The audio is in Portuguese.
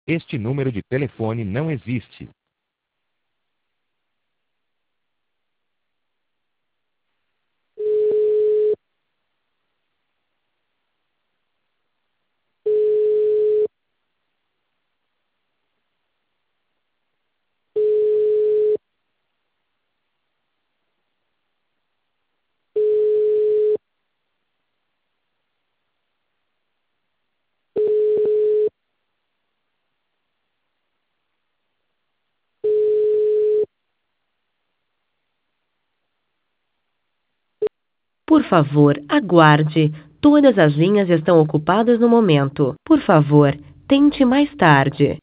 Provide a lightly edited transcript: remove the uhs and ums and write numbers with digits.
Este número de telefone não existe. Por favor, aguarde. Todas as linhas estão ocupadas no momento. Por favor, tente mais tarde.